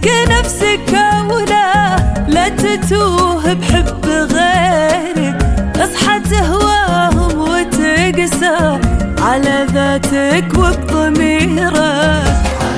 نفسك نفسك ولا لا تتوه بحب غيرك، اصحى تهواهم وتقسى على ذاتك وبضميرك.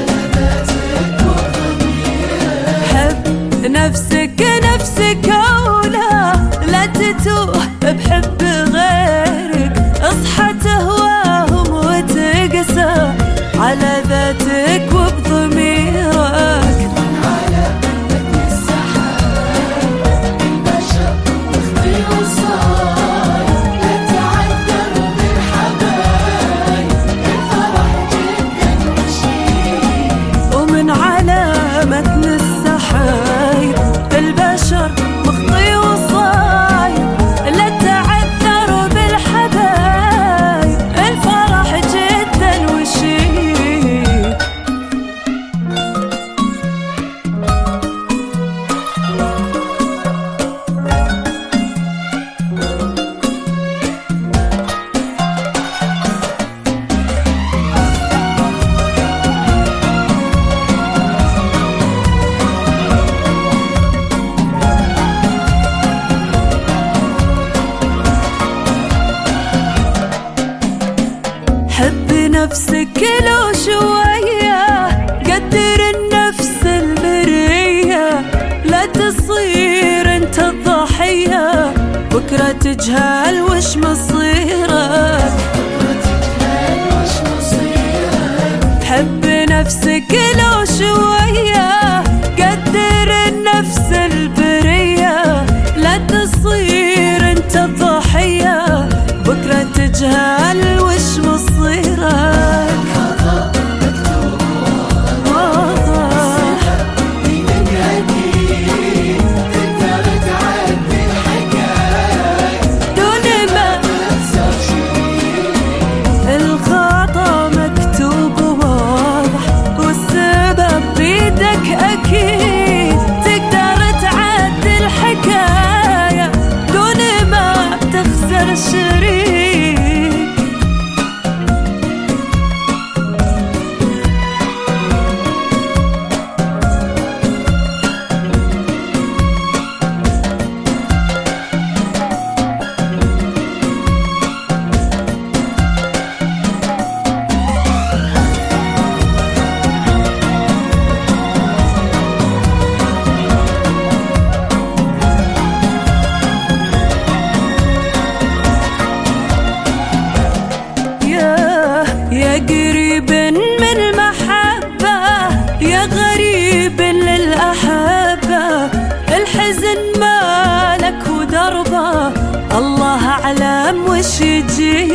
حب نفسك نفسك ولا لا تتوه بحب غيرك، اصحى تهواهم وتقسى على ذاتك وبضميرك. على متن السحاب البشر مخفي وصاير، لا تعذر بالحبايب الفرح جدا وشيق. ومن على متن السحاب البشر مخطي وصاير، لا تعذر بالحبايب الفرح جدا وشيق. حب نفسك لو شوية، قدر النفس المرية، لا تصير انت الضحية بكرة تجهل وش مصيرك. حب نفسك لو شوية، قدر النفس البرية، لا تصير انت الضحية بكرة تجهل وش مصيرك. الخطأ مكتوب واضح والسبب بيدك أكيد، تقدر تعدل حكاية دون ما تخسر شريك. يا قريب من المحبة، يا غريب للأحبة، الحزن مالك ودربه الله أعلم وش يجي.